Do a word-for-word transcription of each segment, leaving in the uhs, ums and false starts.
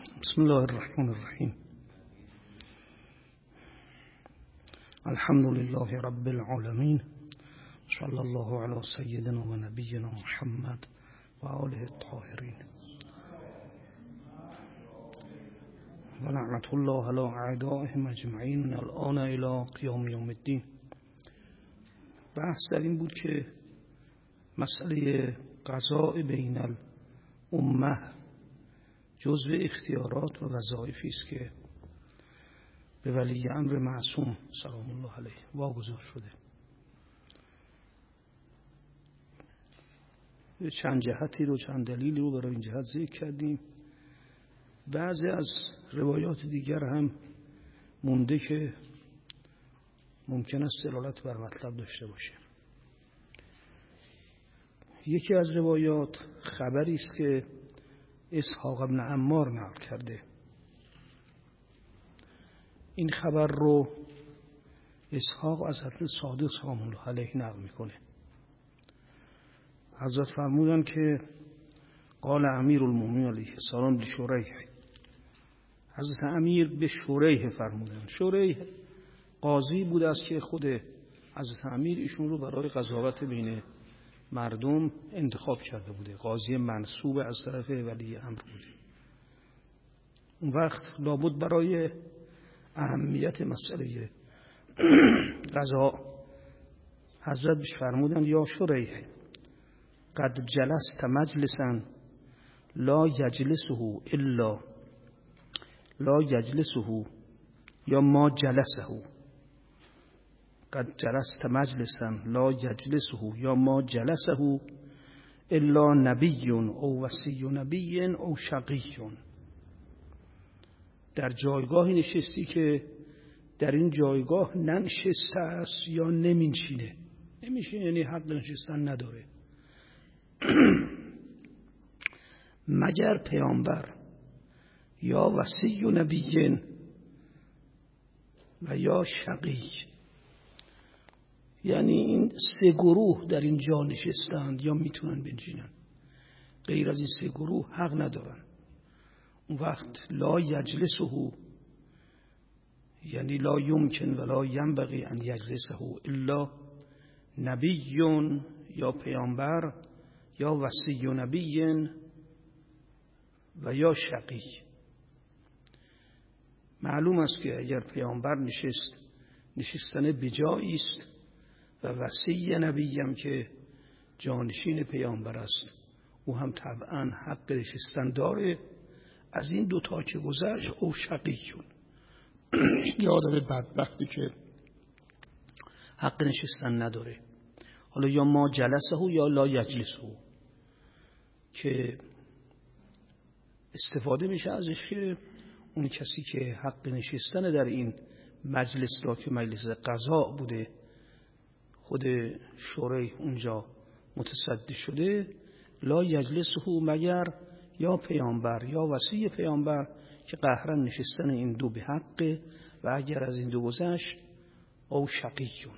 بسم الله الرحمن الرحیم. الحمد لله رب العالمین، صلی الله علی سیدنا و نبینا محمد و آله الطاهرین و لعنت الله علی اعدائهم اجمعین من الآن الی قیام یوم الدین. بحث در این بود که مسئله قضاء بین الامه جزو اختیارات و وظایفی است که به ولی امر معصوم سلام الله علیه واگذار شده. چند جهتی رو چند دلیلی رو برای این جهت ذکر کردیم. بعضی از روایات دیگر هم مونده که ممکن است دلالت بر مطلب داشته باشه. یکی از روایات خبری است که اسحاق ابن عمار نقل کرده. این خبر رو اسحاق از حضرت صادق سلام الله علیه نقل میکنه. حضرت فرمودن که قال امیر المؤمنین علیه السلام لشریح، حضرت امیر به شریح فرمودن. شریح قاضی بود است که خود حضرت امیر ایشون رو برای قضاوت بین مردم انتخاب کرده بوده، قاضی منصوب از طرف ولی امر بوده. اون وقت لابد برای اهمیت مسئله قضا حضرت بهش فرمودن یا شریح قد جلست مجلسا لا یجلسه الا لا یجلسه یا ما جلسه، قد جلست مجلسا لا یجلسه یا ما جلسه الا نبی او وصی نبی او شقی. در جایگاهی نشستی که در این جایگاه ننشسته است یا نمینشینه. نمیشینه یعنی حق نشستن نداره مگر پیامبر یا وصی نبی و یا شقی. یعنی این سه گروه در این جا نشستند یا میتونن بنشینن، غیر از این سه گروه حق ندارن. اون وقت لا یجلسه یعنی لا یمکن ولا ینبغی ان یجلسه الا نبی یا پیامبر یا وصی نبی و یا شقی. معلوم است که اگر پیامبر نشست نشستن بجایی است و وصی نبی هم که جانشین پیامبر است او هم طبعا حق نشستن داره. از این دوتا که گذشت او شقیون یا آدم بدبختی که حق نشستن نداره. حالا یا ما جلسه یا لا یجلسه که استفاده میشه ازش که اون کسی که حق نشستن در این مجلس را که مجلس قضا بوده خود شورای اونجا متصدی شده، لا یجلسه مگر یا پیامبر یا وصی پیامبر که قهرن نشستن این دو به حقه و اگر از این دو گذشت او شقیون.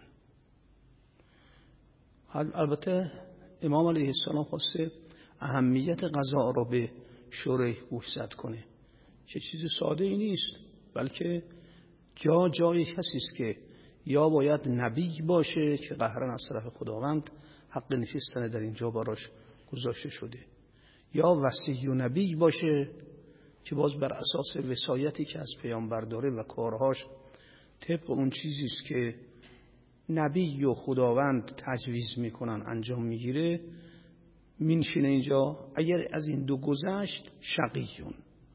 البته امام علیه السلام خواسته اهمیت قضا را به شورای گوشزد کنه چه چیز ساده ای نیست، بلکه جا جای کسی است که یا باید نبی باشه که قهرن از طرف خداوند حق نشستن در اینجا براش گذاشته شده، یا وصی و نبی باشه که باز بر اساس وصایتی که از پیامبر داره و کارهاش طبق اون چیزی است که نبی و خداوند تجویز میکنن انجام میگیره مینشینه اینجا. اگر از این دو گذشت شقیون.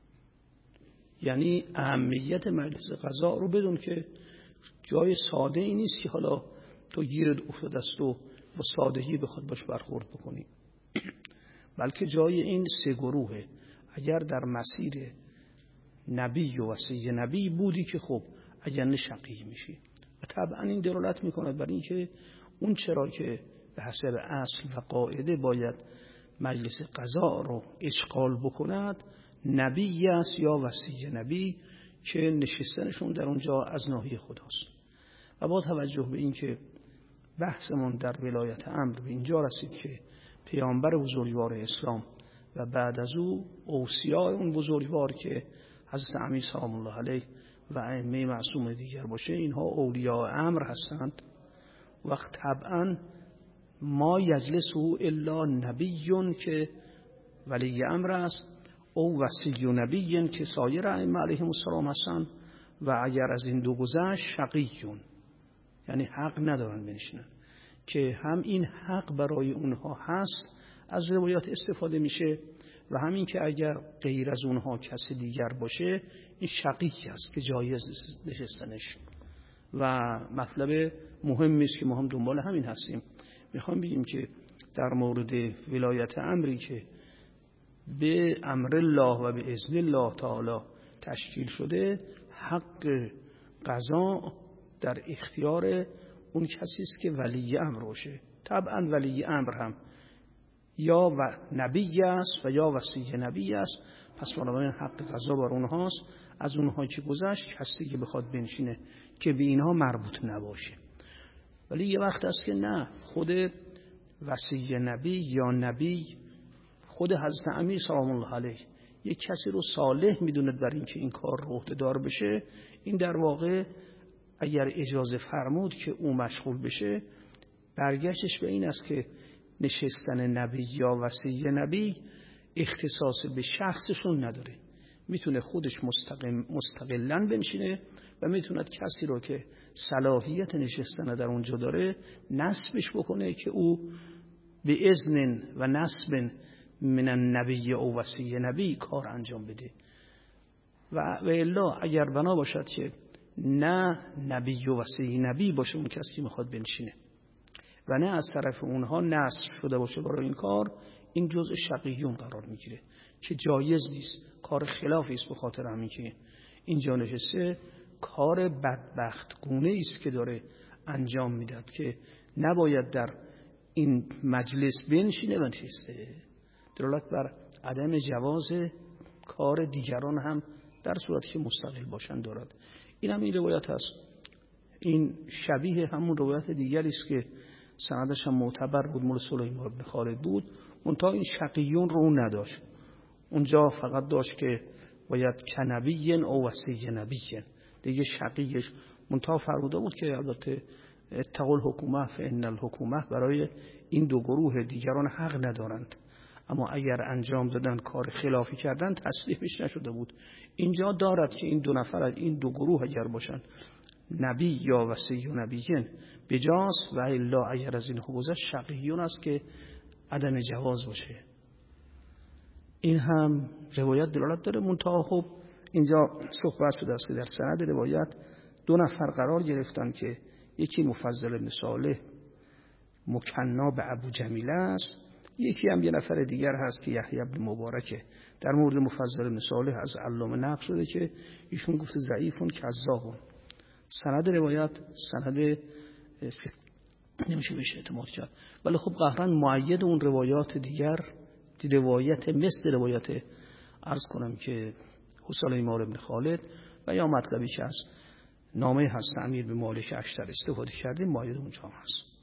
یعنی اهمیت مجلس قضا رو بدون که جای ساده ای نیست که حالا تو گیرت افتاده است و با سادگی بخواد باش برخورد بکنی، بلکه جای این سه گروهه. اگر در مسیر نبی و وصی نبی بودی که خب اگر نه شقی میشی. و طبعا این دلالت میکنه بر این که اون چرا که به حسب اصل و قاعده باید مجلس قضا رو اشغال بکند نبی است یا وصی نبی که نشستنشون در اونجا از ناحیه خداست. و با توجه به این که بحثمون در ولایت امر به اینجا رسید که پیامبر بزرگوار اسلام و بعد از او اوصیاء اون بزرگوار که حضرت امیر سلام الله علیه و ائمه معصوم دیگر باشه، اینها اولیاء امر هستند. وقت طبعا ما یجلسه الا نبی که ولی امر است، او وصی نبی که سایر ائمه علیهم السلام هستند. و اگر از این دو گذشت شقیون، یعنی حق ندارن بنشینن، که هم این حق برای اونها هست از روایات استفاده میشه و همین که اگر غیر از اونها کسی دیگر باشه این شقی است که جایز نشستنش. و مطلب مهمی است که ما هم دنبال همین هستیم. میخوام بگیم که در مورد ولایت امری که به امر الله و به اذن الله تعالی تشکیل شده، حق قضا در اختیار اون کسی است که ولی امر باشه. طبعا ولی امر هم یا و نبی است و یا وصی نبی است، پس بنابراین حق قضا بر اونهاست. از اونها که گذشت کسی که بخواد بنشینه که به اینها مربوط نباشه. ولی یه وقت است که نه، خود وصی نبی یا نبی، خود حضرت امیر سلام الله علیه یک کسی رو صالح میدونه برای اینکه این کار رو عهده‌دار بشه، این در واقع اگر اجازه فرمود که او مشغول بشه، برگشتش به این است که نشستن نبی یا وصی نبی اختصاص به شخصشون نداره، میتونه خودش مستقل مستقلاً بنشینه و میتونه کسی رو که صلاحیت نشستن در اونجا داره نسبش بکنه که او به اذن و نسب من النبی او وصی نبی کار انجام بده. و الا اگر بنا باشد که نه نبی و وصی نبی باشه اون کسی که میخواد بنشینه و نه از طرف اونها نسب شده باشه برای این کار، این جزء شقیون قرار میگیره که جایز نیست، کار خلافی است. به خاطر همین که اینجا نشسته کار بدبخت گونه است که داره انجام میداد که نباید در این مجلس بنشینه و نشسته. دلالت بر عدم جواز کار دیگران هم در صورتی که مستقل باشن دارد. این هم این روایت هست. این شبیه همون روایت دیگری است که سندش هم معتبر بود، مول سلیمان بن خالد بود، منتها این شقیون رو نداشت. اونجا فقط داشت که باید کنبی او وصی نبی، دیگه شقیش منتها فرموده بود که البته اتقوا الحکومه فان الحکومه، برای این دو گروه دیگران حق ندارند، اما اگر انجام دادن کار خلافی کردن تصریحش نشده بود. اینجا دارد که این دو نفر از این دو گروه اگر باشن نبی یا وصی و نبیین بجاست، و الا اگر از این حوزه شقیون است که عدم جواز باشه. این هم روایت دلالت داره. منتها خب اینجا صحبت شده است که در سند روایت دو نفر قرار گرفتن که یکی مفضل بن صالح مکنا به ابو جمیله است، یکی هم یه نفر دیگر هست که یحیی بن مبارکه. در مورد مفضل بن صالح از علامه نقل شده که ایشون گفته ضعیفون کذابون. سند روایت سند نمیشه بهش اعتماد کرد، ولی خب قهرن معید اون روایات دیگر، روایت مثل روایت عرض کنم که سلیمان بن خالد و یا مطلبی که از نامه هست امیر به مالک اشتر استفاده کردیم معید اونجا هست.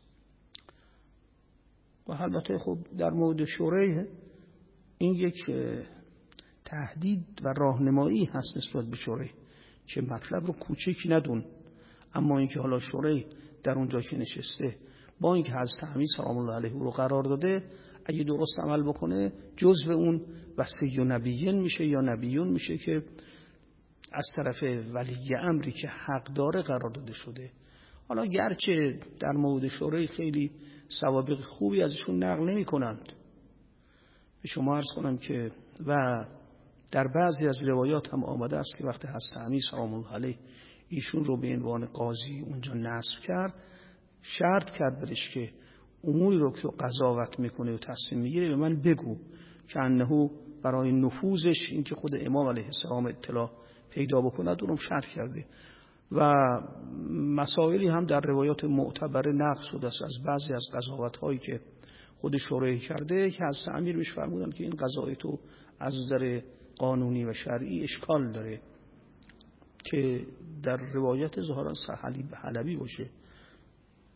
و البته خب در مورد شوریح این یک تهدید و راهنمایی هست نسبت به شوریح که مطلب رو کوچک ندون، اما اینکه حالا شوریح در اونجا که نشسته با اینکه حضرت امیر سلام الله علیه رو قرار داده، اگه درست عمل بکنه جزو اون وصی و نبیین میشه یا نبیون میشه که از طرف ولی امری که حق داره قرار داده شده. حالا گرچه در مورد شوریح خیلی سوابق خوبی ازشون نقل نمی کنند، به شما عرض کنم که و در بعضی از روایات هم آمده است که وقتی حضرت امیر سلام الله علیه ایشون رو به عنوان قاضی اونجا نصب کرد، شرط کرد برش که اموری رو که قضاوت میکنه و تصمیم میگیره به من بگو، که انه برای نفوذش این که خود امام علیه السلام اطلاع پیدا بکنه درم شرط کرده. و مسائلی هم در روایات معتبر نقل شده است از بعضی از قضاوت هایی که خود شوریح کرده که از امیر بهش فرمودن که این قضاوت تو از نظر قانونی و شرعی اشکال داره، که در روایت ظاهرا صحیح حلبی باشه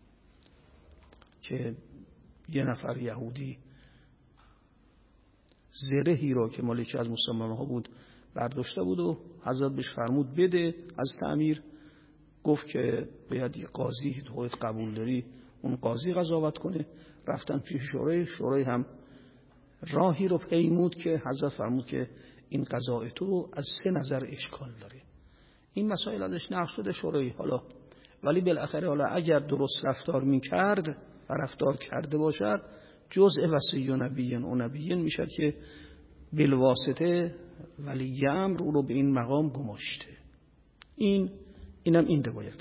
که یه نفر یهودی زرهی را که مالکی از مسلمان ها بود برداشته بود و حضرت بهش فرمود بده. از امیر گفت که باید یه قاضی خودت قبول داری اون قاضی قضاوت کنه. رفتن پیش شورای، شورای هم راهی رو پیمود که حضرت فرمود که این قضاء تو از سه نظر اشکال داره. این مسائل ازش نقل شده شورای حالا، ولی بالاخره حالا اگر درست رفتار میکرد و رفتار کرده باشد جزء وصی و نبیین و نبیین میشد که بالواسطه ولی امر او رو به این مقام گماشته. این اینم این روایت.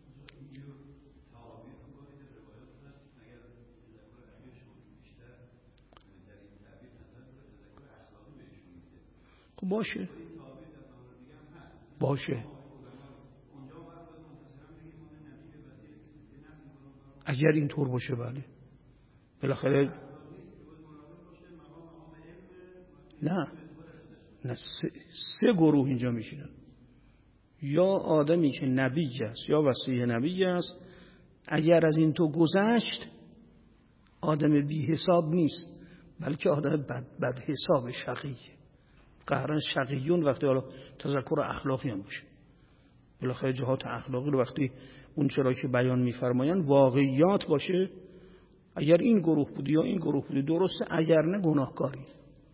خب باشه باشه اگر اینطور باشه بله بالاخره نه نه سه, سه گروه اینجا میشینن، یا آدمی که نبی است یا وصی نبی است، اگر از این تو گذشت آدم بی حساب نیست بلکه آدم بد, بد حساب شقی. قهرن شقیون وقتی حالا تذکر اخلاقی هم باشه، بالاخره جهات اخلاقی رو وقتی اون چرا که بیان میفرمایند واقعیات باشه، اگر این گروه بودی یا این گروه بودی درسته، اگر نه گناهکاری.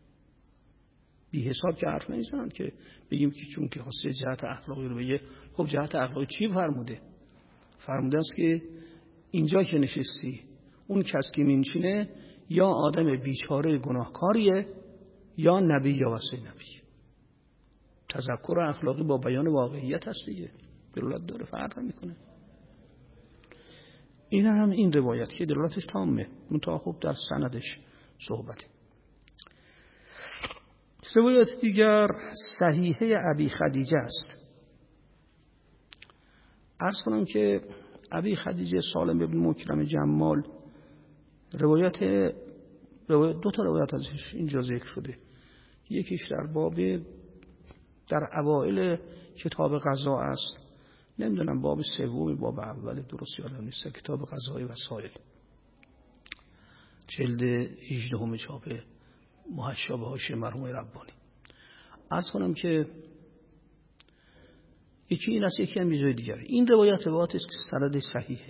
بی حساب که حرف نیستن که بگیم که چون که خواسته جهت اخلاقی رو بگه. خب جهت اخلاقی چی فرموده؟ فرموده است که اینجا که نشستی اون کس که مینشینه یا آدم بیچاره گناهکاریه یا نبی یا وصی نبی. تذکر اخلاقی با بیان واقعیت هست دیگه، دلالت داره، فرق میکنه. این هم این روایت که دلالتش تامه، منتها خب در سندش صحبته. روایت دیگر صحیحه ابی خدیجه است. عرض کنم که ابی خدیجه سالم ابن مکرم جمال روایت دو تا روایت ازش اینجا ذکر شده. یکیش در باب در اوائل کتاب قضا است، نمیدونم باب سوم باب اول درست یادم نیست، کتاب قضای وسائل جلد هجدهم چاپ محشا به حاشیه مرحوم ربانی. عرض کنم که یکی این است، یکی هم بیزای دیگر. این روایت روایت است که سند صحیحه،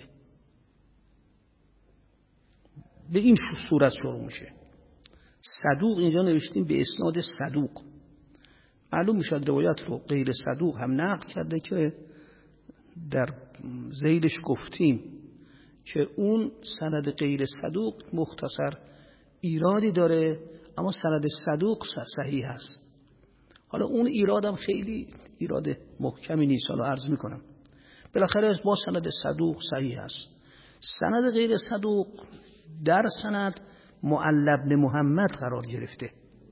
به این صورت شروع میشه. صدوق اینجا نوشتیم به اسناد صدوق، معلوم میشد روایت رو غیر صدوق هم نقل کرده که در ذیلش گفتیم که اون سند غیر صدوق مختصر ایرادی داره، اما سند صدوق صحیح هست. حالا اون ایرادم خیلی ایراد محکمی نیست، حالا عرض میکنم. بالاخره با سند صدوق صحیح هست. سند غیر صدوق در سند معل بن محمد قرار گرفته.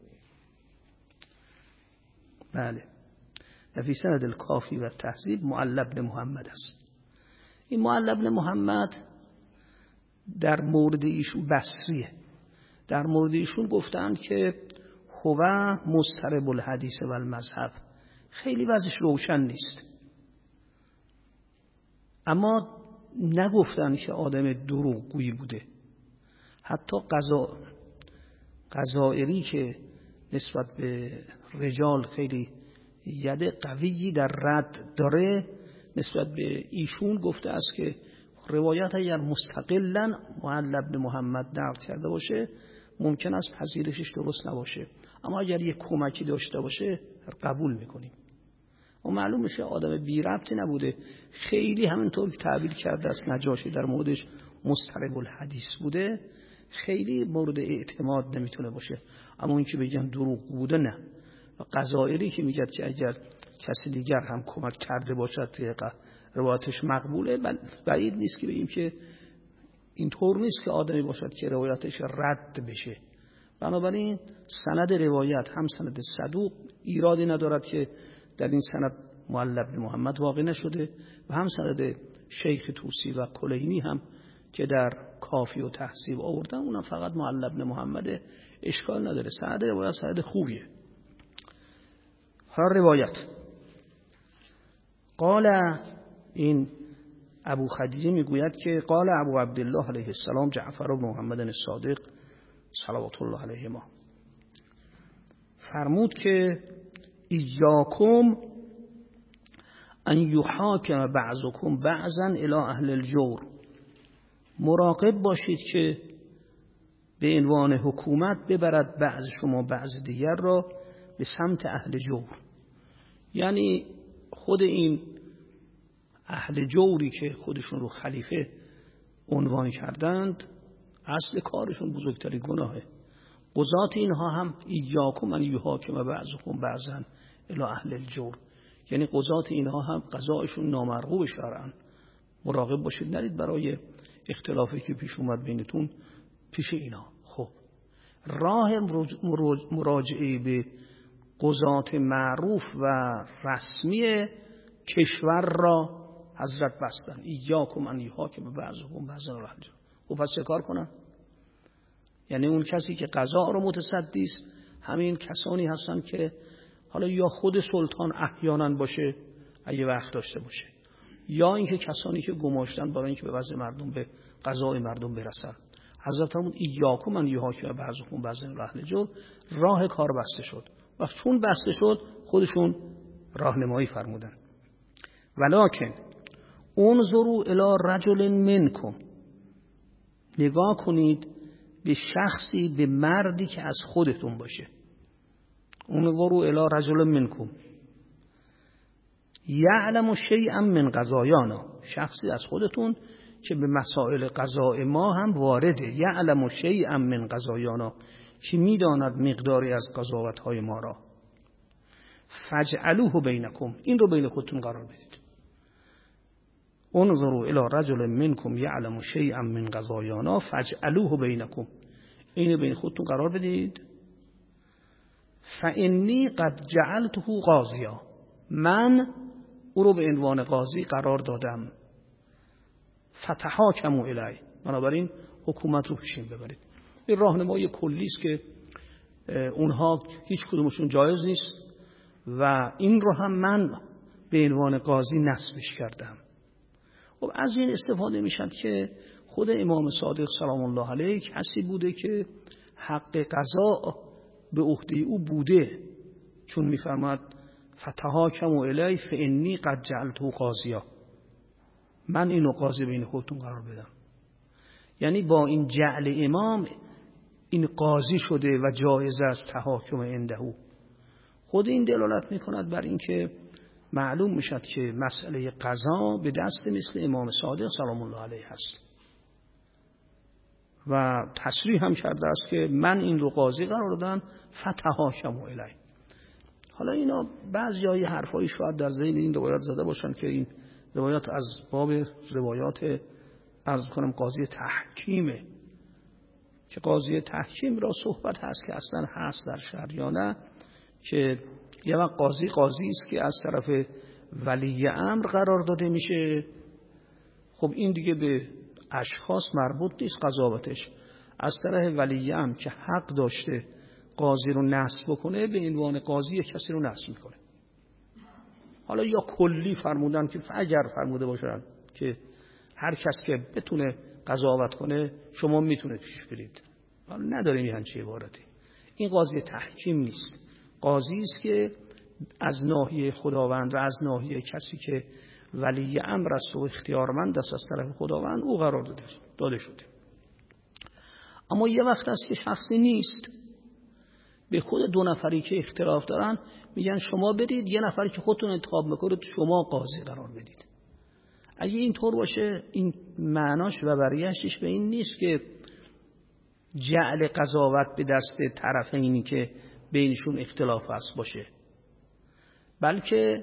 بله، فی سند الکافی و تهذیب معل بن محمد است. این معل بن محمد در مورد ایشون بصریه، در مورد ایشون گفتند که هو مضطرب الحدیث و المذهب، خیلی وضعش روشن نیست، اما نگفتند که آدم دروغگویی بوده. حتی قضا قضائری که نسبت به رجال خیلی ید قویی در رد داره، نسبت به ایشون گفته است که روایت اگر مستقلاً معل بن محمد نقل کرده باشه ممکن است پذیرشش درست نباشه، اما اگر یک کمکی داشته باشه قبول میکنیم. و معلوم میشه آدم بی ربطی نبوده، خیلی همینطور که تعبیر کرده است نجاشی در موردش مضطرب الحدیث بوده، خیلی مورد اعتماد نمیتونه باشه. اما این که بگن دروغ بوده نه. و قضائری که میگه که اگر کسی دیگر هم کمک کرده باشد که روایتش مقبوله، بعید نیست که بگیم که اینطور نیست که آدمی باشد که روایتش رد بشه. بنابراین سند روایت هم سند صدوق ایرادی ندارد که در این سند معل بن محمد واقع نشده، و هم سند شیخ طوسی و کلینی هم که در کافی و تهذیب آوردن اونم فقط معل بن محمد، اشکال نداره. سند روایت سند خوبیه. هر روایت قال، این ابو خدیجه میگوید که قال ابو عبدالله علیه السلام جعفر بن محمد الصادق صلوات الله علیه ما فرمود که ایاکم ان یحاکم بعضکم بعضا الی اهل الجور، مراقب باشید که به عنوان حکومت ببرد بعض شما بعض دیگر را به سمت اهل جور. یعنی خود این اهل جوری که خودشون رو خلیفه عنوان کردند، اصل کارشون بزرگترین گناهه. قضات اینها هم ایاکم ان یحاکم بعضکم بعضا الی اهل الجور، یعنی قضات اینها هم قضایشون نامرغوب شرعاً. مراقب باشید نرید برای اختلافی که پیش اومد بینتون پیش اینا. خب راه مراجعه به قضات معروف و رسمی کشور را حضرت بستن. ایاکم ان یحاکم بعضکم بعضا الی اهل الجور. خب پس چه کار کنن؟ یعنی اون کسی که قضا رو متصدی است همین کسانی هستن که حالا یا خود سلطان احیانا باشه اگه وقت داشته باشه، یا اینکه کسانی که گماشتن برای اینکه به وضع مردم به قضای مردم برسن. حضرت فرمود ایاکم ان یحاکم بعضکم بعضا الی اهل الجور. راه کار بسته شد و چون بسته شد خودشون راهنمایی فرمودن. ولکن انظروا الی رجل منکم، نگاه کنید به شخصی، به مردی که از خودتون باشه. انظروا الی رجل منکم یعلم شیئا من قضایانا، شخصی از خودتون که به مسائل قضاء ما هم وارده. یعلم شیئا من قضایانا، که میداند مقداری از قضاوت‌های ما را. فجعلوه بینکم، این رو بین خودتون قرار بدید. انظروا الی رجل منکم یعلم شیئا من قضایانا فجعلوه بینکم، این رو بین خودتون قرار بدید. فانی قد جعلته قاضیا، من او رو به عنوان قاضی قرار دادم. فتحاکموا الیه، بنابراین حکومت رو پیشین ببرید. این راهنمای کلی است که اونها هیچ کدومشون جایز نیست و این رو هم من به عنوان قاضی نصبش کردم. خب از این استفاده میشد که خود امام صادق سلام الله علیه کسی بوده که حق قضا به عهده او بوده، چون میفرماد فتحاکموا الیه فانی قد جعلته قاضیا، من اینو قاضی بین خودتون قرار بدم. یعنی با این جعل امام این قاضی شده و جایز است تحاکم عنده. خود این دلالت میکند بر اینکه معلوم میشد که مسئله قضا به دست مثل امام صادق سلام الله علیه هست و تصریح هم کرده است که من این رو قاضی قرار دادم فتحاکموا الیه. حالا اینا بعضی جایی حرفایی شاید در ذهن این روایات زده باشن که این روایات از باب روایات عرض کنم قاضی تحکیمه، که قاضی تحکیم را صحبت هست که اصلا هست در شرع یا نه، که یه وقت قاضی قاضی است که از طرف ولی امر قرار داده میشه. خب این دیگه به اشخاص مربوط نیست قضاوتش، از طرف ولی امر که حق داشته قاضی رو نصب بکنه به عنوان قاضی کسی رو نصب میکنه. حالا یا کلی فرمودن که اگر فرموده باشن که هر کس که بتونه قضاوت کنه شما میتونه پیش برید، حالا نداریم این چه عبارتی. این قاضی تحکیم نیست، قاضی است که از ناحیه خداوند و از ناحیه کسی که ولی امر است و اختیارمند است از طرف خداوند او قرار داده, داده شده. اما یه وقت است که شخصی نیست، به خود دو نفری که اختلاف دارن میگن شما برید، یه نفری که خودتون انتخاب میکنید شما قاضی قرار بدید. اگه این طور باشه این معناش و برگشتش به این نیست که جعل قضاوت به دست طرفینی که بینشون اختلاف هست باشه، بلکه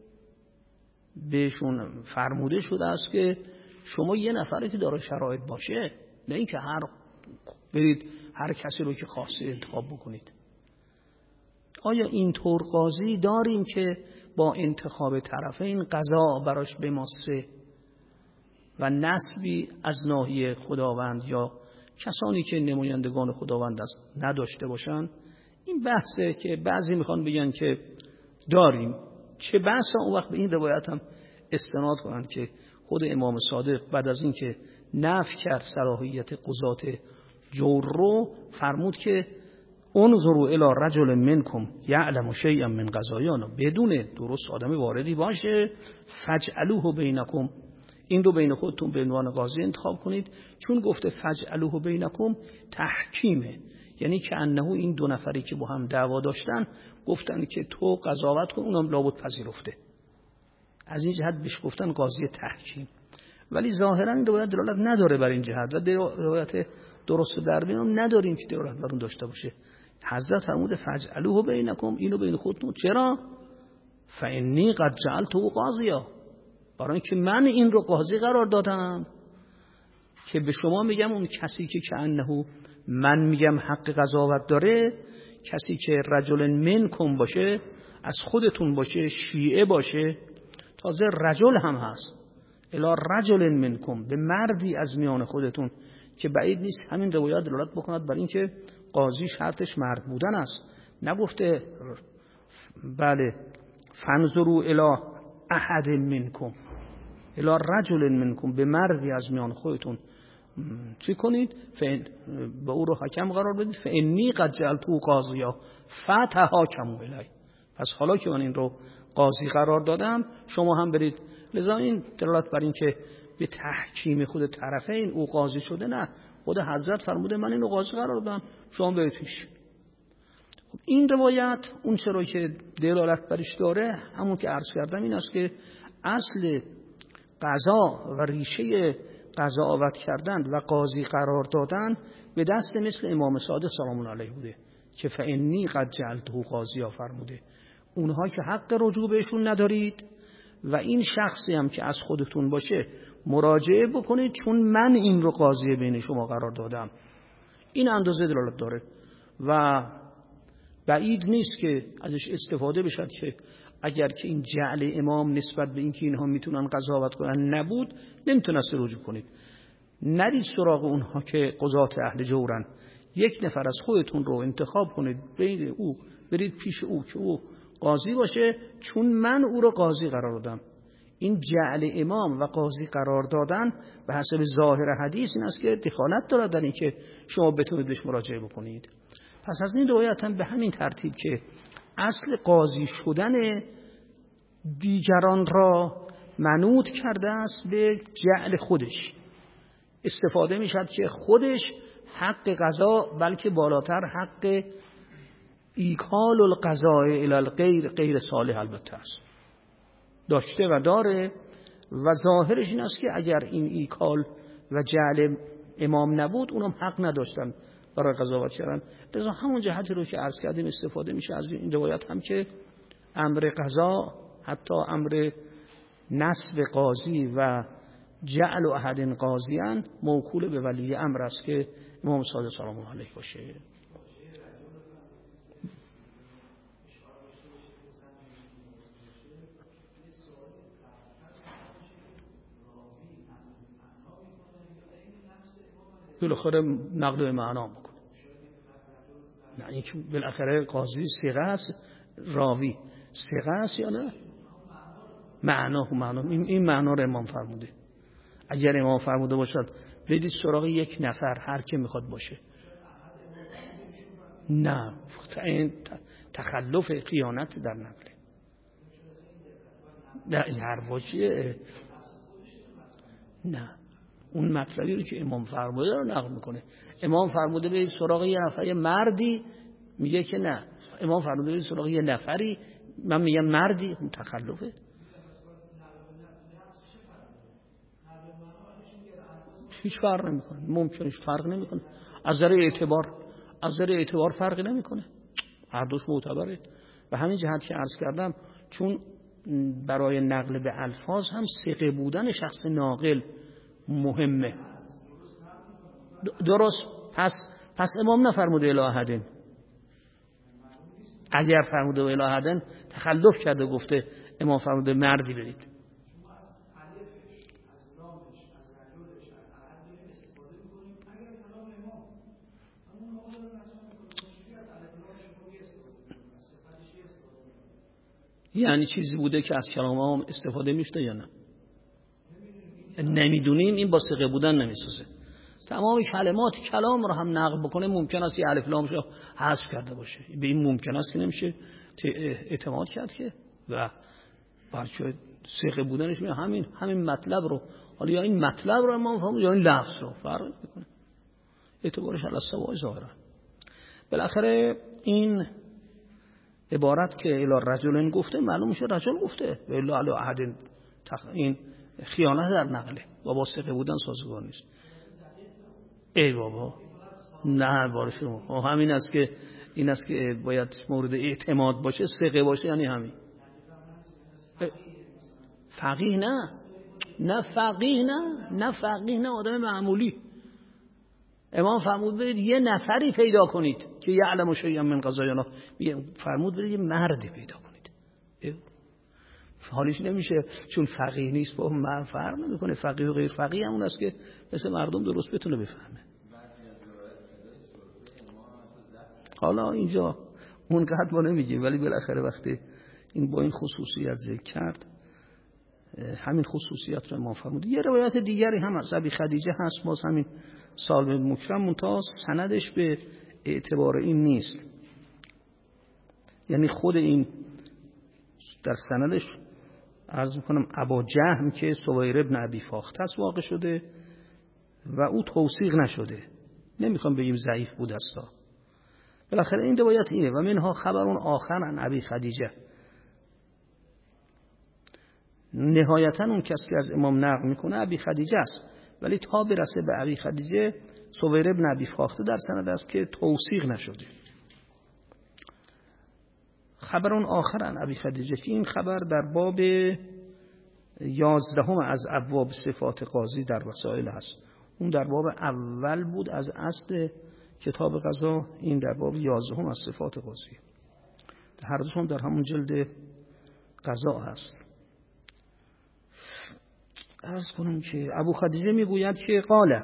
بهشون فرموده شده است که شما یه نفری که داره شرایط باشه، نه اینکه هر برید هر کسی رو که خواسته انتخاب بکنید. آیا این طور قاضی داریم که با انتخاب طرفین قضا براش بماسه و نسبی از ناحیه خداوند یا کسانی که نمایندگان خداوند است نداشته باشن؟ این بحثه که بعضی میخوان بگن که داریم. چه بحثا اون وقت به این روایت هم استناد کنند که خود امام صادق بعد از این که نفی کرد صلاحیت قضات جور رو فرمود که انظروا الی رجل منکم یعلم شیئا من قضایانا، بدون درست آدمی واردی باشه، فجعلوه بینکم، این رو بین خودتون به عنوان قاضی انتخاب کنید. چون گفته فجعلوه بینکم تحکیمه، یعنی که انه این دو نفری که با هم دعوا داشتن گفتن که تو قضاوت کن، اونم لابد پذیرفته، از این جهت بهش گفتن قاضی تحکیم. ولی ظاهرا این روایت دلالت نداره بر این جهت و روایت درست در میون نداریم که دلالت بر اون داشته باشه. حضرت فرموده فجعلوه بینکم، اینو بین خودتون. چرا؟ فانی قد جعلته قاضیا، برای اینکه من این رو قاضی قرار دادم که به شما میگم اون کسی که کأنه من میگم حق قضاوت داره، کسی که رجل منکم باشه، از خودتون باشه، شیعه باشه، تازه رجل هم هست، الا رجل منکم، به مردی از میان خودتون، که بعید نیست همین روایت دلالت بکند بر این که قاضی شرطش مرد بودن است. نگفته بله فانظروا الی احد منکم، الی رجل منکم، به مردی از میان خودتون چی کنید؟ به او رو حکم قرار بدید. فانی قد جعلته قاضیا فتحاکموا الی، پس حالا که من این رو قاضی قرار دادم شما هم برید. لذا این دلالت بر این که به تحکیم خود طرفین او قاضی شده نه، خود حضرت فرموده من این رو قاضی قرار دادم، شما برید پیش. خب این روایت اون چرا که دلالت برش داره، همون که عرض کردم این است که اصل قضا و ریشه قضاوت کردن و قاضی قرار دادن به دست مثل امام صادق سلام الله علیه بوده که فانی قد جعلته قاضیا فرموده. اونها که حق رجوع بهشون ندارید و این شخصی هم که از خودتون باشه مراجعه بکنید، چون من این رو قاضی بین شما قرار دادم. این اندازه دلالت داره و بعید نیست که ازش استفاده بشد که اگر که این جعل امام نسبت به اینکه اینها میتونن قضاوت کنن نبود، نمیتونست رجوع کنید. نرید سراغ اونها که قضات اهل جورن، یک نفر از خودتون رو انتخاب کنید بین او، برید پیش او که او قاضی باشه، چون من او رو قاضی قرار دادم. این جعل امام و قاضی قرار دادن به حسب ظاهر حدیث این است که دخالت دارد در این که شما بتونید بهش مراجعه بکنید. پس از این روایت هم به همین ترتیب که اصل قاضی شدن دیگران را منوط کرده است به جعل خودش، استفاده می شد که خودش حق قضا، بلکه بالاتر حق ایکال القضاء الی الغیر، غیر صالح البته است، داشته و داره و ظاهرش این است که اگر این ایکال و جعل امام نبود اونم حق نداشتن برای قضاوت کردن. لذا همون جهتی رو که عرض کردیم استفاده میشه از این روایت هم که امر قضا، حتی امر نصب قاضی و جعل احد قاضیان موکول به ولی امر است که امام صادق سلام الله علیه باشه. بالاخره نقل به معنا میکنه، نه اینکه بالاخره قاضی ثقه است، راوی ثقه است یا نه، معنا و معنا این, این معنا رو امام فرموده. اگر امام فرموده باشد بدید سراغ یک نفر هر که میخواد باشه، نه این تخلف خیانت در نقل، نه این هر واجیه، نه اون مطلبی رو که امام فرموده رو نقل میکنه. امام فرموده به سراغ یه نفر، یه مردی، میگه که نه امام فرموده به سراغ یه نفری، من میگم مردی، اون تخلفه. هیچ فرق نمیکنه، ممکنه هیچ فرق نمیکنه از نظر اعتبار، از نظر اعتبار فرقی نمیکنه، هر دوش معتبره. و همین جهت که عرض کردم چون برای نقل به الفاظ هم ثقه بودن شخص ناقل مهمه. درست، پس پس امام نفرموده الی احد، اگر فرموده الی احد تخلف کرده، گفته امام فرموده مردی برید. یعنی چیزی بوده که از کلام هم استفاده میشته یا نه؟ نمیدونیم، این با ثقه بودن نمیسازه. تمام کلمات کلام رو هم نقل بکنه ممکن است یه الف لامش رو حذف کرده باشه. به این ممکن است که نمیشه اعتماد کرد که و برچه ثقه بودنش میگه همین همین مطلب رو، حالا یا این مطلب رو ما فهمیم یا این لفظ رو فرق میکنه، اعتبارش علی السواء ظاهرا. بالاخره این عبارت که الی رجل گفته معلوم میشه رجل گفته و الا علی احد، این خیانت در نقله و با ثقه بودن سازگار نیست. ای بابا نه بارش رو همین است که این است که باید مورد اعتماد باشه، ثقه باشه، یعنی همین. فقیه نه نه فقیه نه نه فقیه نه آدم معمولی. امام فرمود برید یه نفری پیدا کنید که یعلم شیئا من قضای الله، فرمود برید یه مردی پیدا کنید. حالیش نمیشه چون فقیه نیست با من فرق نمیکنه، فقیه و غیر فقیه همون است که مثل مردم درست بتونه بفهمه. حالا اینجا اونقدر ما نمیگیم، ولی بالاخره وقتی این با این خصوصیت ذکر کرد همین خصوصیت رو ما فرمود. یه روایت دیگری هم از ابی خدیجه هست، باز همین سالم مکرم، منتها سندش به اعتبار این نیست، یعنی خود این در سندش عرض میکنم ابا جهم که سویر ابن ابی فاخته است واقع شده و او توثیق نشده، نمیخوام بگیم ضعیف بود است. بالاخره این روایت اینه و منها خبرون آخر عن ابی خدیجه، نهایتا اون کسی که از امام نقل میکنه ابی خدیجه است، ولی تا برسه به ابی خدیجه سویر ابن ابی فاخته در سند است که توثیق نشده. خبرون آخر عن ابی خدیجه که این خبر در باب یازدهم از ابواب صفات قاضی در وسائل هست، اون در باب اول بود از اصل کتاب قضا، این در باب یازدهم از صفات قاضی، هر دوشون در همون جلد قضا هست. عرض کنم که ابو خدیجه میگوید که قال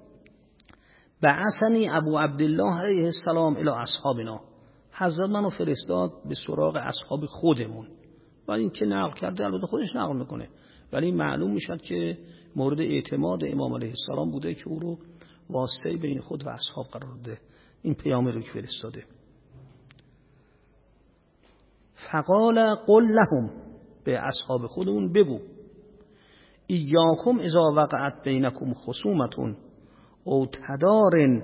بعثنی ابو عبدالله علیه السلام الی اصحابنا، حضرت منو فرستاد به سراغ اصحاب خودمون، و این که نقل کرده البته خودش نقل میکنه، ولی معلوم میشد که مورد اعتماد امام علیه السلام بوده که او رو واسطه بین خود و اصحاب قرار داده، این پیام رو که فرستاده. فقال قل لهم، به اصحاب خودمون بگو، ایاکم اذا وقعت بینکم خصومتون او تدار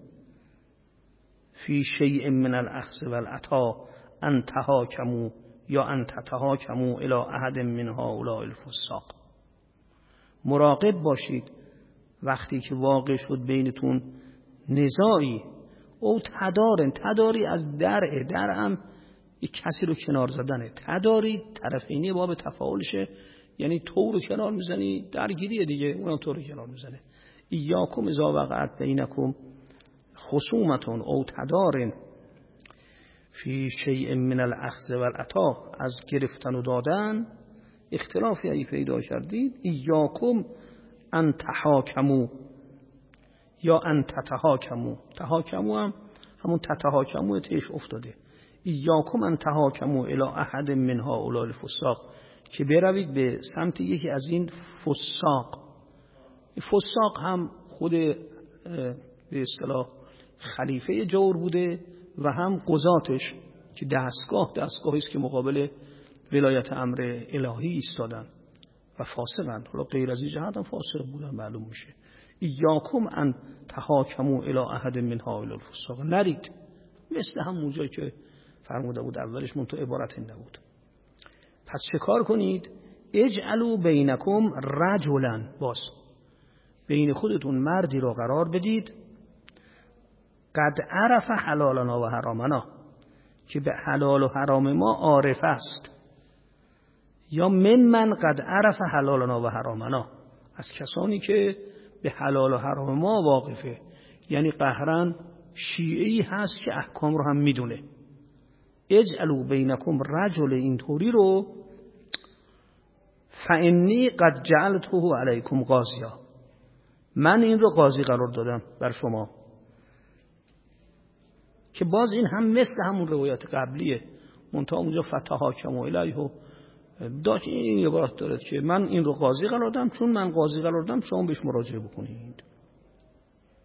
فی شیء من الاخذ والعطا ان تحاکموا یا ان تتحاکموا الی احد من هؤلاء الفساق. مراقب باشید وقتی که واقع شد بینتون نزاعی، او تدارن، تداری از درع، درع هم یک کسی رو کنار زدنه، تداری طرفینی باب تفاعلشه، یعنی تو رو کنار میزنی درگیریه دیگه، اونم تو رو کنار میزنه. ایاکم اذا وقعت بینکم خصومتون او تدارن فی شیء من الاخذ والعطا، از گرفتن و دادن اختلافی ای پیدا کردید، ایاکم ان تحاکموا یا ان تتحاکموا، تحاکموا هم همون تتحاکموا تیش افتاده، ایاکم ان تحاکموا الی احد من هؤلاء الفساق، که بروید به سمت یکی از این فساق. فساق هم خود به اصطلاح خلیفه جور بوده و هم قضاتش که دستگاه دستگاهی است که مقابل ولایت امر الهی ایستادن و فاسقن، حالا غیر از این جهت هم فاسق بودن معلوم میشه. ایاکم ان تحاکموا الی احد من هؤلاء الفساق، نرید مثل همون جایی که فرموده بود اولش، منتها عبارت این نبود. پس چه کار کنید؟ اجعلوا بینکم رجلا، باز بین خودتون مردی را قرار بدید، قد عرف حلالنا و حرامنا، که به حلال و حرام ما عارف است، یا من من قد عرف حلالنا و حرامنا، از کسانی که به حلال و حرام ما واقفه، یعنی قهرن شیعی هست که احکام رو هم میدونه. اجعلوا بینکم رجل، اینطوری رو فانی قد جعلته علیکم قاضیا، من این رو قاضی قرار دادم بر شما، که باز این هم مثل همون روایت قبلیه، منتها اونجا فتحاکموا الیه داشت این عبارت داره که من این رو قاضی قرار دادم، چون من قاضی قرار دادم شما بهش مراجعه بکنید.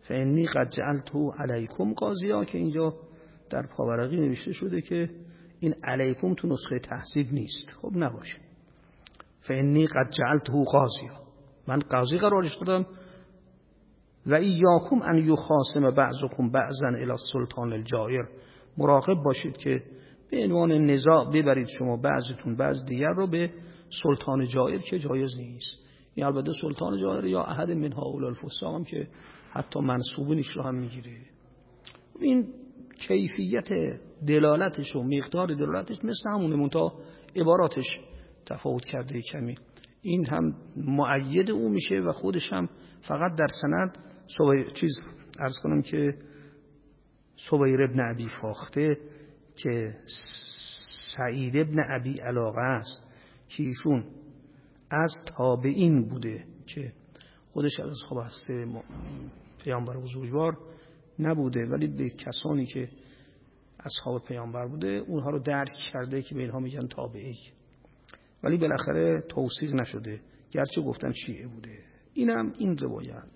فانی قد جعلته علیکم قاضیا، که اینجا در پاورقی نوشته شده که این علیکم تو نسخه تحذیب نیست. خب نباشه. فانی قد جعلته قاضیا، من قاضی قرارش دادم. و ایاکم ان یخاصم بعضکم بعضا الی السلطان الجائر، مراقب باشید که به عنوان نزاع ببرید شما بعضتون بعض دیگر رو به سلطان جائر که جایز نیست. این البته سلطان جائر یا احد من هؤلاء الفساق هم که حتی منصوبینش رو هم میگیره. این کیفیت دلالتش و مقدار دلالتش مثل همونه، منتها عباراتش تفاوت کرده کمی. این هم مؤید او میشه و خودش هم فقط در سند صبیر چیز عرض کنم که صبیر ابن ابی فاخته که سعید ابن ابی علاقه است که ایشون از تابعین بوده که خودش از اصحاب هسته پیامبر بزرگوار نبوده، ولی به کسانی که اصحاب پیامبر بوده اونها رو درک کرده که به اینها میگن تابعی، ولی بالاخره توثیق نشده گرچه گفتن شیعه بوده. اینم این روایت.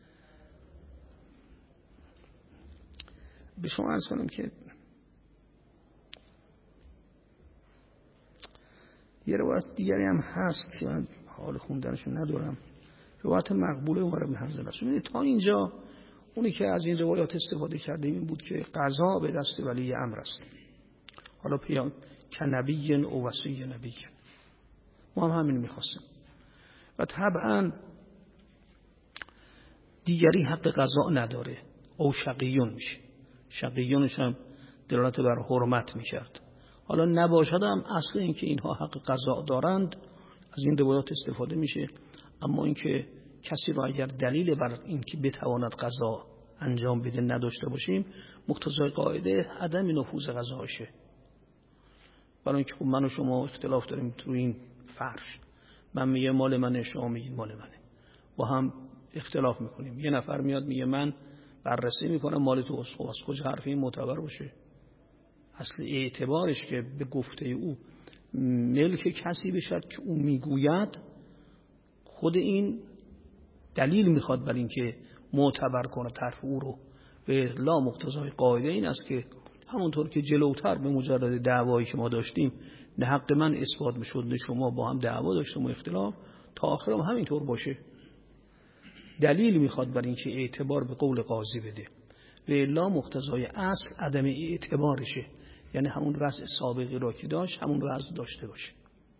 به شما عرض کنم که یه روایت دیگری هم هست که من حال خوندنشو ندارم، روایت مقبوله عمر بن حنظله است. ببینید تا اینجا اونی که از این روایات استفاده کرده این بود که قضا به دست ولی امر است. حالا پیام که نبی او وصی نبی، ما هم همین میخواستیم. و طبعا دیگری حق قضا نداره، او شقیون میشه. شقیونش هم دلالت بر حرمت میکرد. حالا نباشد هم اصل این که اینها حق قضا دارند از این روایات استفاده میشه، اما اینکه کسی را اگر دلیل بر این که بتواند قضا انجام بده نداشته باشیم، مقتضای قاعده عدم نفوذ قضاشه. برای اینکه خب من و شما اختلاف داریم تو این فرش، من میگه مال منه، شما میگید مال منه، با هم اختلاف میکنیم. یه نفر میاد میگه من بررسی میکنم مال تو از خواست، کجا حرف این معتبر باشه؟ اصل اعتبارش که به گفته او ملک کسی بشد که او میگوید، خود این دلیل میخواد بر این که معتبر کنه طرف او رو. به لا مقتضای قاعده این است که همونطور که جلوتر به مجرد دعوایی که ما داشتیم نه حق من اثبات میشد نه شما با هم دعوا داشتیم و اختلاف، تا آخر هم همینطور باشه. دلیل میخواد بر این که اعتبار به قول قاضی بده. به لا مقتضای اصل عدم اعتبارشه، یعنی همون وضع سابقی را که داشت همون وضع داشته باشه.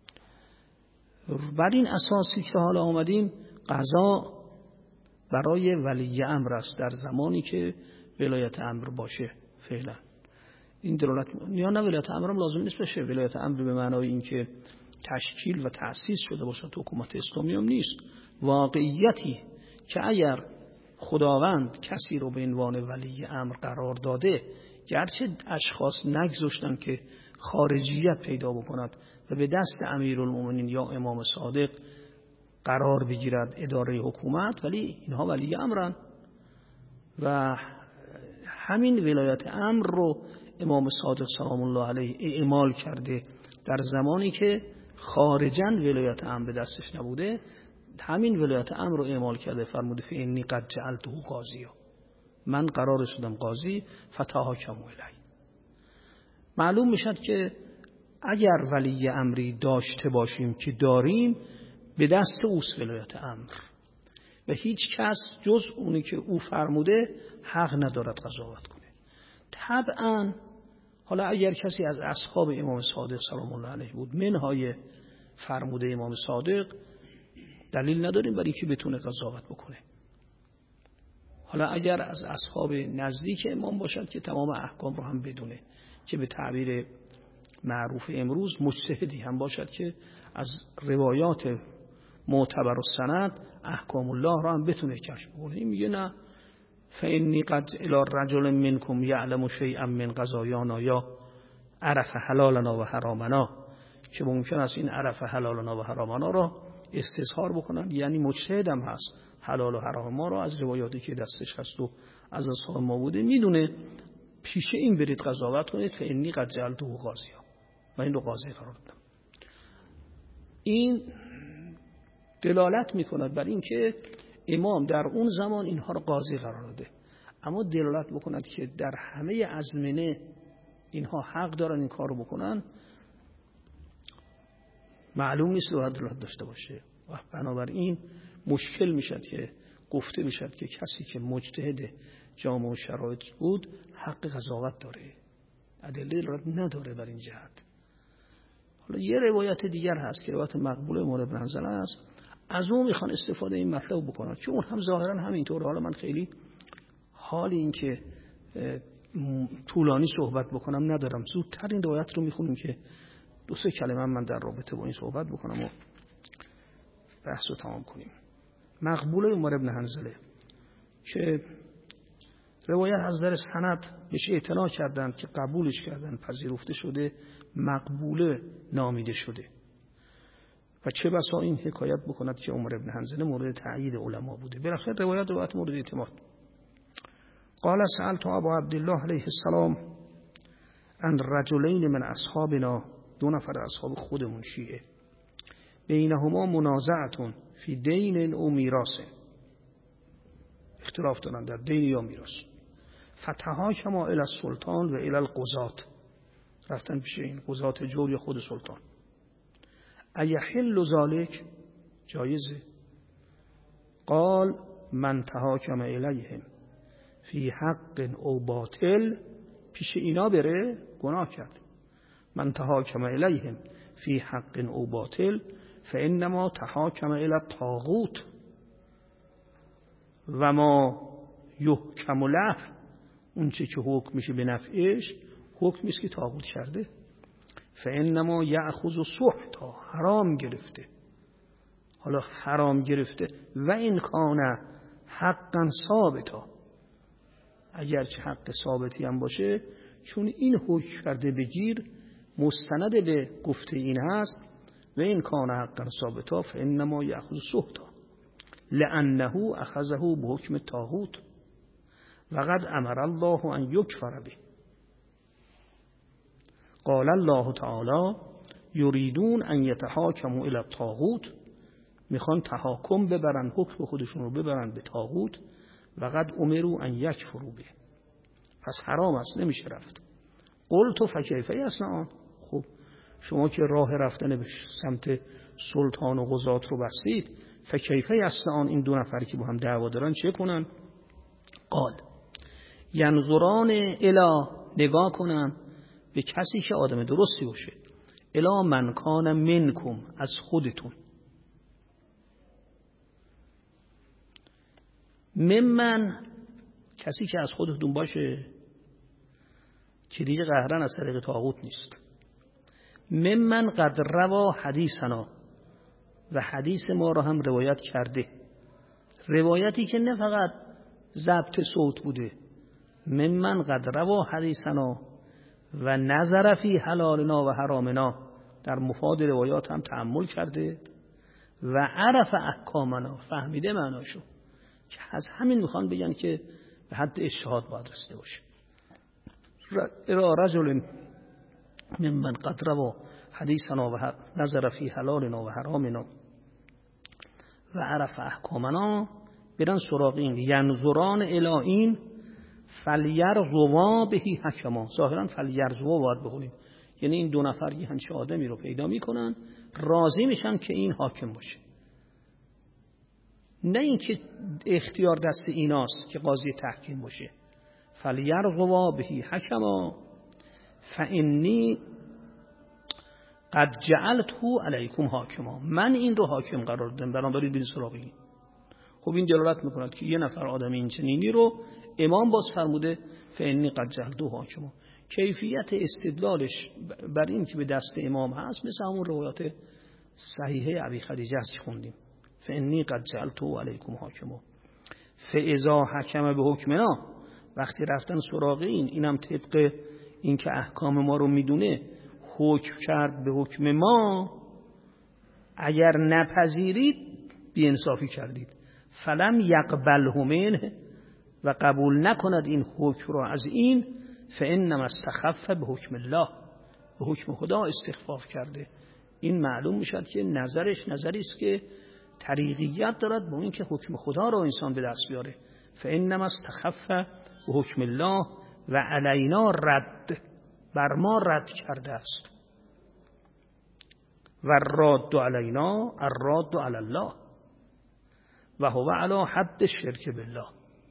بر این اساسی که حالا آمدیم، قضا برای ولی امر است در زمانی که ولایت امر باشه. فعلا این دلالت یا نه ولایت امر هم لازم نیست باشه. ولایت امر به معنای این که تشکیل و تأسیس شده باشه تو حکومت اسلامی هم نیست. واقعیتی که اگر خداوند کسی رو به عنوان ولی امر قرار داده، گرچه اشخاص نگذاشتن که خارجیت پیدا بکند و به دست امیرالمومنین یا امام صادق قرار بگیرد اداره حکومت، ولی اینها ولی امرن و همین ولایت امر رو امام صادق سلام الله علیه اعمال کرده در زمانی که خارجاً ولایت امر به دستش نبوده. همین ولایت امر رو اعمال کرده، فرموده فانی قد جعلته قاضیا، من قرار شدم قاضی، فتحاکموا الیه. معلوم میشد که اگر ولی امری داشته باشیم که داریم، به دست اوست ولایت امر و هیچ کس جز اونی که او فرموده حق ندارد قضاوت کنه. طبعا حالا اگر کسی از اصحاب امام صادق سلام الله علیه بود منهای فرموده امام صادق، دلیل نداریم برای که بتونه قضاوت بکنه. حالا اگر از اصحاب نزدیک امام باشد که تمام احکام رو هم بدونه، که به تعبیر معروف امروز مجتهدی هم باشد که از روایات معتبر و سند احکام الله را هم بتونه کشف کنه. این میگه نه، فانی قد الی رجل منکم یعلم شیئا من قضایانا، یا عرف حلالنا و حرامنا، که ممکن است این عرف حلالنا و حرامنا را استظهار بکنن، یعنی مجتهد هم هست، حلال و حرام ما را از روایاتی که دستش هست و از اصحاب ما بوده میدونه، پیش این برید قضاوت کنید. فانی قد جعلته قاضیا، من این رو قاضی قرار دادم. این دلالت میکند بر این که امام در اون زمان اینها رو قاضی قرار داده. اما دلالت بکند که در همه ازمنه اینها حق دارن این کار رو بکنن، معلوم نیست باید دلالت داشته باشه. و بنابراین مشکل میشد که گفته بشد که کسی که مجتهد جامع و شرایط بود حق قضاوت داره، ادله دلالت نداره بر این جهت. حالا یه روایت دیگر هست که روایت مقبول عمر بن حنظله است، از اون میخوان استفاده این مطلب بکنن چون اون هم ظاهرا همینطوره. حالا من خیلی حال این که طولانی صحبت بکنم ندارم، زودتر این روایت رو میخونیم که دو سه کلمه من در رابطه با این صحبت بکنم و بحث رو تمام کنیم. مقبول عمر بن حنظله که روایت از نظر سند بهش اعتنا کردند که قبولش کردن، پذیرفته شده، مقبوله نامیده شده و چه بسا این حکایت بکند که عمر بن حنظله مورد تأیید علما بوده. بالاخره روایت روایت مورد اعتماد. قال سألت ابا عبدالله علیه السلام عن رجلین من اصحابنا، دو نفر اصحاب خودمون شیعه، بینهما منازعتون فی دین او میراث، اختلاف دارن در دین یا میراث، فتحاکما الی السلطان و الی القضات، رفتن پیش این قضات جور یا خود سلطان. ایحل ذلک، جایزه؟ قال من تحاکم الیهم فی حق او باطل، پیش اینا بره گناه کرد. من تحاکم الیهم فی حق او باطل فانما تحاکم الی الطاغوت و ما یحکم له، اون چه که حکم میشه به نفعش حکمی است که طاغوت کرده. فانما یأخذ سحتا، حرام گرفته. حالا حرام گرفته و این کان حقا ثابتا، اگر چه حق ثابتی هم باشه، چون این حکم کرده بگیر مستند به گفته این هست، و این کان حقا ثابتا فانما یأخذ سحتا لانه اخذه بحکم طاغوت و قد امر الله ان یکفر به. قال الله تعالی یریدون ان یتحاکموا الی الطاغوت، میخوان تحاکم ببرن، حکم خودشون رو ببرن به طاغوت، و قد امروا ان یکفروا به، پس حرام است نمیشه رفت. قلت فکیف یصنعون، خب شما که راه رفتن به سمت سلطان و قضات رو بستید، فکیف یصنعون، این دو نفری که با هم دعوا دارن چه کنن؟ قال ینظران الی، نگاه کنن به کسی که آدم درستی باشه، الی من کان منکم، از خودتون، ممن، کسی که از خودتون باشه که دیگه قهرن از طریق طاغوت نیست. ممن قد روا حدیثنا، و حدیث ما رو هم روایت کرده، روایتی که نه فقط ضبط صوت بوده، ممن قد روا حدیثنا و نظر فی حلالنا و حرامنا، در مفاد روایات هم تأمل کرده، و عرف احکامنا، فهمیده معناشو، که از همین میخوان بگن که به حد اجتهاد باید رسیده باشه. رجل ممن قد روا حدیثنا و نظر فی حلالنا و حرامنا و عرف احکامنا، برن سراغ این ینظران الی این فلیرضوا بهی حکما، ظاهرا فلیرضوا باید بخونیم، یعنی این دو نفر یه همچه آدمی رو پیدا میکنن، راضی میشن که این حاکم باشه، نه اینکه اختیار دست ایناست که قاضی تحکیم باشه. فلیرضوا بهی حکما فانی قد جعلته علیکم حاکما، من این رو حاکم قرار دادم، بنابراین برید سراغ این. خب این دلالت میکند که یه نفر آدم این چنینی رو امام باز فرموده فانی قد جعلته حاکما. کیفیت استدلالش بر این که به دست امام هست مثل همون روایات صحیحه ابی خدیجه است که خوندیم، فانی قد جعلته علیکم حاکما فاذا حکم به حکمنا، وقتی رفتن سراغ این، اینم طبق این که احکام ما رو میدونه حکم کرد به حکم ما، اگر نپذیرید بی‌انصافی کردید. فلم یقبله منه، و قبول نکند این حکم را از این، فانما استخف به حکم الله، به حکم خدا استخفاف کرده. این معلوم میشد که نظرش نظری است که طریقیت دارد با این که حکم خدا را انسان به دست بیاره. فانما استخف به حکم الله و علینا رد، بر ما رد کرده است. و الراد علینا الراد علی الله و هو علی حد الشرک بالله.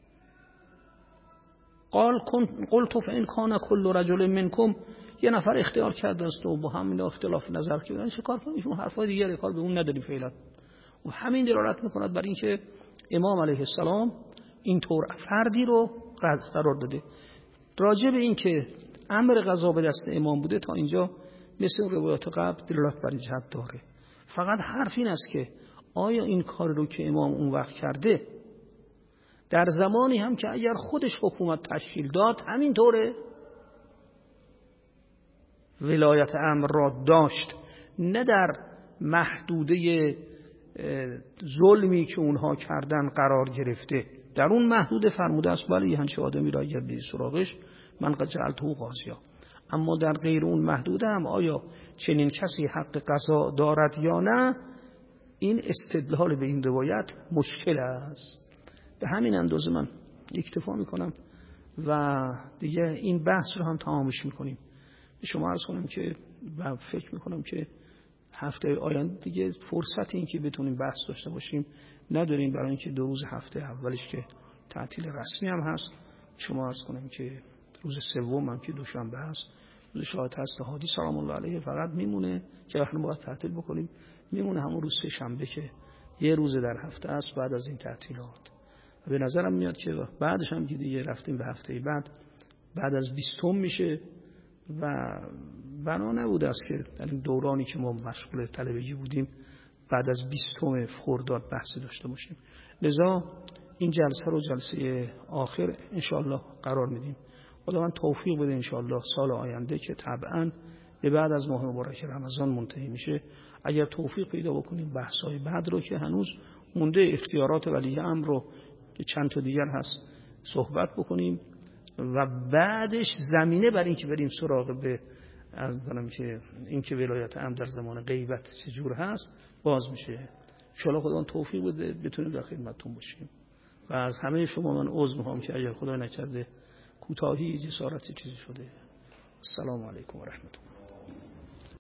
قال قلت فإن كان كل رجل منكم، یه نفر اختیار کرده است و با همین اختلاف نظر کردن چه کار کنیم؟ ایشون حرفای دیگه کار به اون نداریم فعلا. و همین دلالت میکند بر اینکه امام علیه السلام اینطور فردی رو قرار داده. راجع به این که امر قضا به دست امام بوده تا اینجا مثل روایات قبل دلالت بر این جهت داره. فقط حرف این است که آیا این کار رو که امام اون وقت کرده در زمانی هم که اگر خودش حکومت تشکیل داد همینطوره؟ ولایت امر را داشت، نه در محدوده ظلمی که اونها کردن قرار گرفته. در اون محدوده فرموده است ولی همچه آدمی را اگر به سراغش من قد جعلته قاضیا. اما در غیر اون محدوده هم آیا چنین کسی حق قضا دارد یا نه، این استدلال به این روایت مشکل است. به همین اندازه من اکتفا میکنم و دیگه این بحث رو هم تمامش میکنیم. به شما عرض کنم که و فکر میکنم که هفته آینده دیگه فرصت این که بتونیم بحث داشته باشیم نداریم، برای اینکه دو روز هفته اولش که تعطیل رسمی هم هست. شما عرض کنم که روز سوم هم که دوشنبه هست، روز شهادت هست هادی سلام الله علیه، فقط میمونه که احنا باید تعطیل بکنیم، میمونه همون روز سه شنبه که یه روز در هفته است بعد از این تعطیلات. به نظرم میاد که بعدش هم که دیگه رفتیم به هفته بعد بعد از بیستم میشه و بنا نبوده است که در این دورانی که ما مشغول طلبگی بودیم بعد از بیستم خرداد بحث داشته باشیم. لذا این جلسه رو جلسه آخر انشاءالله قرار میدیم. خدا من توفیق بده انشاءالله سال آینده که طبعا به بعد از ماه مبارک رمضان منتهی میشه، اگر توفیق پیدا بکنیم بحث‌های بعد رو که هنوز مونده اختیارات ولی امر رو که چند تا دیگر هست صحبت بکنیم و بعدش زمینه بر این که بریم سراغ به از کنم که این که ولایت امر در زمان غیبت چجور هست باز میشه. ان شاءالله خدا توفیق بده بتونیم در خدمتتون باشیم. و از همه شما من عذر میخوام که اگر خدا نکرده کوتاهی جسارتی چیزی شده. السلام علیکم و رحمت الله.